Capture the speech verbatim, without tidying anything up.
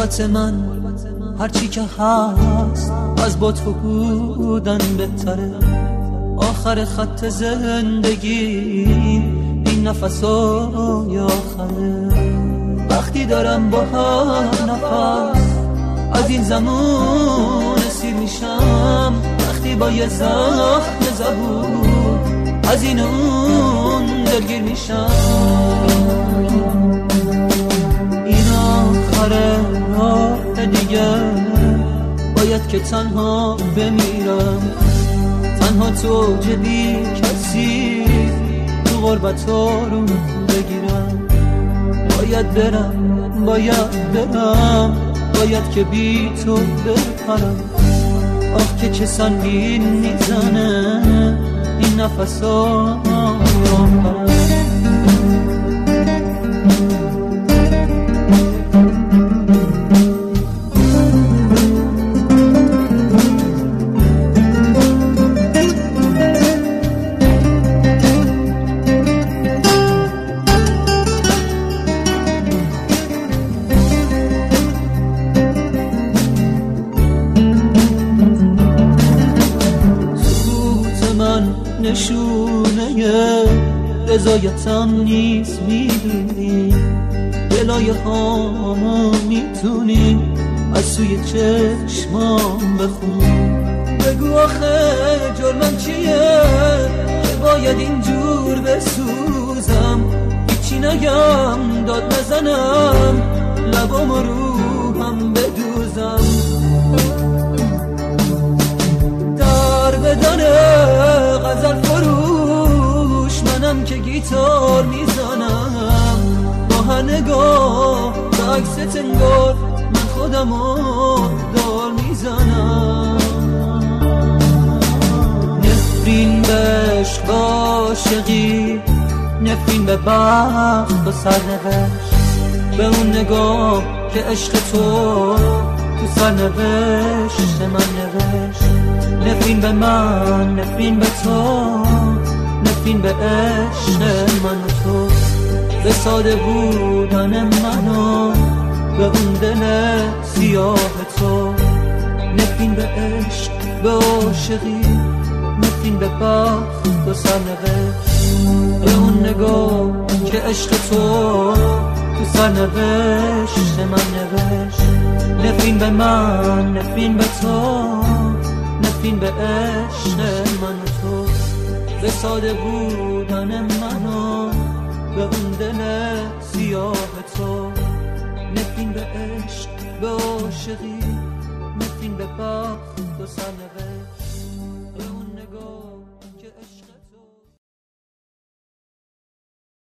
غربت من هرچی که هست از با تو بودن بهتره. آخر خط زندگی این نفسای آخره. وقتی دارم با هر نفس از این زمان سیر میشم، وقتی با یه زخم زبون از این اون دلگیر میشم. این آخره راه دیگه باید که تنها بمیرم، تنها تو جدی کسی تو غربت رو بگیرم. باید برم باید برم باید که بی تو بپرم. آخ که چه سنگین میزنه این نفس آخرم. نشونه رضایتم نیست، میدونی دلای هامو میتونی از سوی چشمام بخونی. بگو آخه جرمم چیه که باید اینجور بسوزم؟ هیچی نگم داد نزنم لبام و روحم بدوزم. در بدنه غزل فروش منم که گیتار میزنم. با هر نگاه به عکست انگار من خودمو دار میزنم. نفرین به عشق عاشقی، نفرین به بخت و سرنوشت، به اون نگاه که عشق تو تو سرنوشت من نوشت. نفرین به من نفرین به تو، نفرین به عشق من و تو، به ساده بودن منو به اون دل سیاه تو. نفرین به عشق به عاشقی، نفرین به بخت و سرنوشت، به اون نگاه که عشق تو تو سرنوشت من نوشت. نفرین به من نفرین به تو، نفرین به عشق من و تو، به ساده بودن منو به اون دل سیاه تو. نفرین به عشق به عاشقی، نفرین به بخت و سرنوشت.